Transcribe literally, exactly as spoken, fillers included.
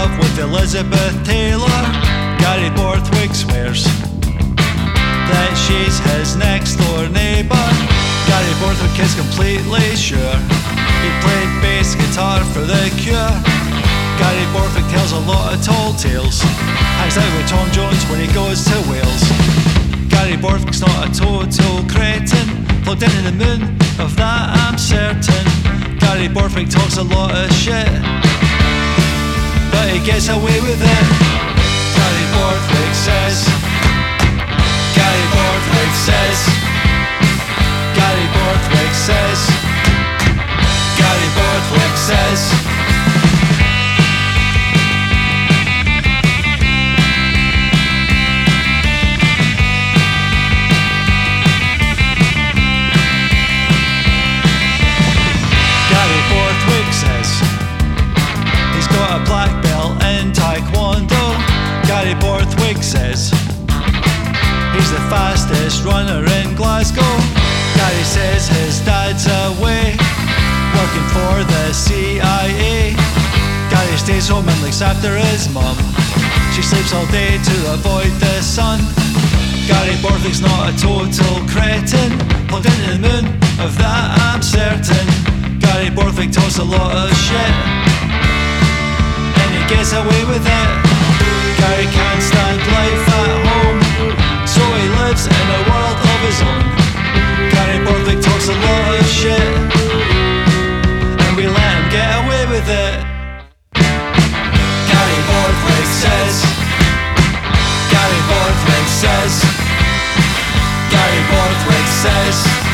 love with Elizabeth Taylor. Gary Borthwick swears that she's his next door neighbour. Gary Borthwick is completely sure he played bass guitar for The Cure. Gary Borthwick tells a lot of tall tales, hangs out with Tom Jones when he goes to Wales. Gary Borthwick's not a total cretin, plugged into the moon, of that I'm certain. Gary Borthwick talks a lot of shit, but he gets away with it. Gary Borthwick says, Gary Borthwick says, Gary Borthwick says, Gary Borthwick says. Gary Borthwick says he's got a black belt in Taekwondo. Gary Borthwick says he's the fastest runner in Glasgow. Gary says his dad's away working for the C I A. Gary stays home and looks after his mum. She sleeps all day to avoid the sun. Gary Borthwick's not a total cretin, plugged into the moon, of that I'm certain. Gary Borthwick talks a lot of shit, and he gets away with it. Gary can't stand life at home, so he lives in a world of his own. Gary Borthwick talks a lot of shit, and we let him get away with it. Gary Borthwick says, Gary Borthwick says, Gary Borthwick says.